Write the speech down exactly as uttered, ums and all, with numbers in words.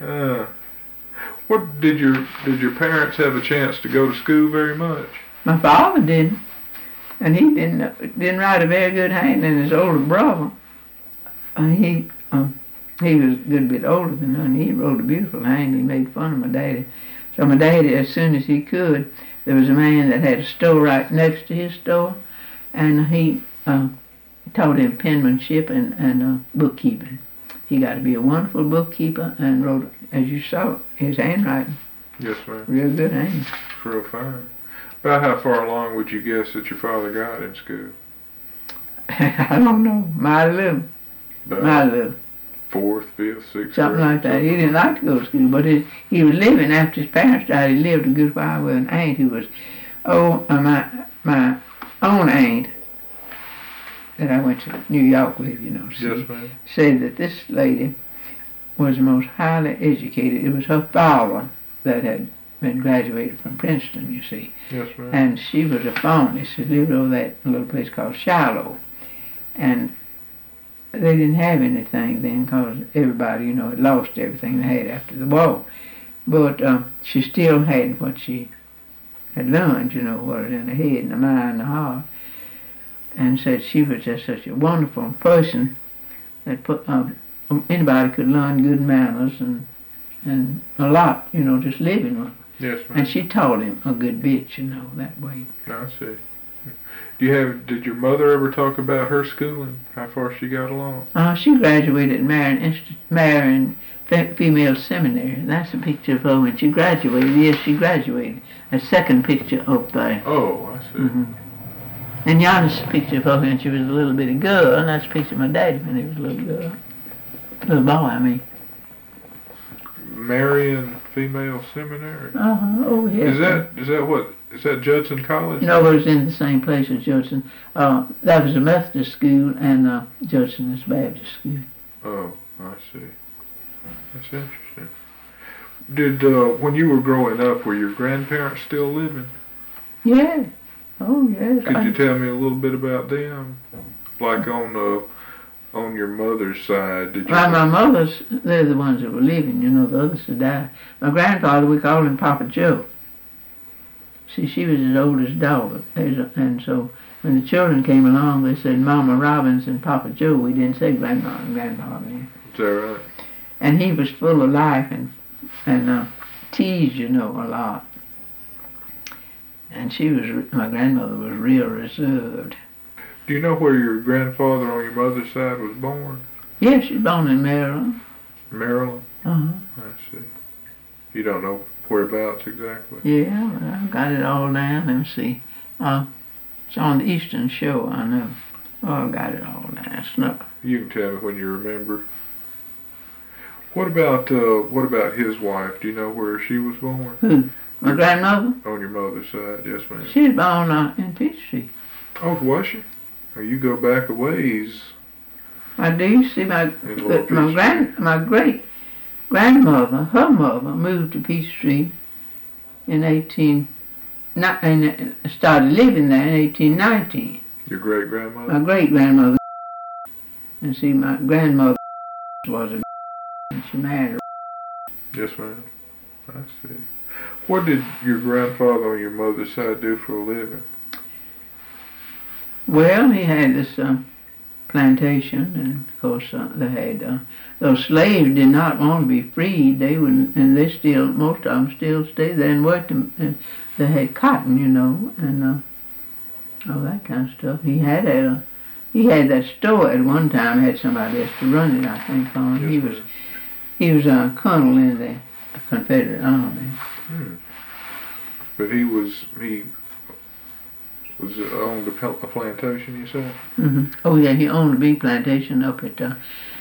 Uh, what did your did your parents have a chance to go to school very much? My father didn't, and he didn't didn't write a very good hand. And his older brother, uh, he um, he was a good bit older than me, and he wrote a beautiful hand. He made fun of my daddy. So my daddy, as soon as he could, there was a man that had a store right next to his store, and he uh, taught him penmanship and, and uh, bookkeeping. He got to be a wonderful bookkeeper and wrote, as you saw, his handwriting. Yes, ma'am. Real good hand. Real fine. About how far along would you guess that your father got in school? I don't know. Mighty little. Mighty little. Fourth, fifth, sixth Something grade, like that. something He didn't like to go to school, but his, he was living, after his parents died, he lived a good while with an aunt who was, oh, uh, my, my own aunt that I went to New York with, you know, see, yes, ma'am. said that this lady was the most highly educated. It was her father that had been graduated from Princeton, you see. Yes, ma'am. And she was a phony. She lived over that little place called Shiloh. And they didn't have anything then because everybody, you know, had lost everything they had after the war. But uh, she still had what she had learned, you know, what was in the head and the mind and the heart. And said she was just such a wonderful person that put, uh, anybody could learn good manners and and a lot, you know, just living with her. Yes, ma'am. And she taught him a good bit, you know, that way. I see. Do you have? Did your mother ever talk about her schooling? How far she got along? Uh, she graduated at Marion, Inst- Marion Fe- Female Seminary. That's a picture of her when she graduated. Yes, she graduated. A second picture up there. Oh, I see. Mm-hmm. And yonder's a picture of her when she was a little bitty girl, and that's a picture of my daddy when he was a little girl. Little boy, I mean. Marion Female Seminary. Uh huh. Oh, yeah. Is that is that what? Is that Judson College? No, it was in the same place as Judson. Uh, that was a Methodist school, and uh, Judson is a Baptist school. Oh, I see. That's interesting. Did uh, when you were growing up, were your grandparents still living? Yeah. Oh, yes. Could I, you tell me a little bit about them? Like on uh, on your mother's side, did you? Well, my mother's, they're the ones that were living, you know, the others had died. My grandfather, we called him Papa Joe. See, she was his oldest daughter, and so when the children came along, they said Mama Robbins and Papa Joe. We didn't say Grandma and Grandfather. Is that right? And he was full of life and and uh, teased, you know, a lot. And she was, my grandmother was real reserved. Do you know where your grandfather on your mother's side was born? Yeah, she was born in Maryland. Maryland? Uh-huh. I see. You don't know whereabouts exactly? Yeah, well, I've got it all down. Let me see. Uh, it's on the Eastern Shore, I know. Oh, I've got it all down. No. You can tell me when you remember. What about uh, what about his wife? Do you know where she was born? Who? My Your, grandmother? On your mother's side, yes, ma'am. She was born uh, in Peachtree. Oh, was she? Oh, you go back a ways. I do. See, my In uh, my grand my great grandmother, her mother, moved to Peachtree in eighteen. Not, and started living there in eighteen nineteen. Your great grandmother. My great grandmother. And see, my grandmother was a and she married her. Yes, ma'am. I see. What did your grandfather on your mother's side do for a living? Well, he had this uh, plantation, and of course uh, they had uh, those slaves did not want to be freed. They wouldn't, and they still, most of them still stayed there and worked. Them, and they had cotton, you know, and uh, all that kind of stuff. He had a, he had that store at one time. Had somebody else to run it, I think. For him. Yes, he was, he was a colonel in the Confederate Army. Hmm. But he was he was owned a, a plantation, you said? Mm-hmm. Oh yeah, he owned a bee plantation up at uh,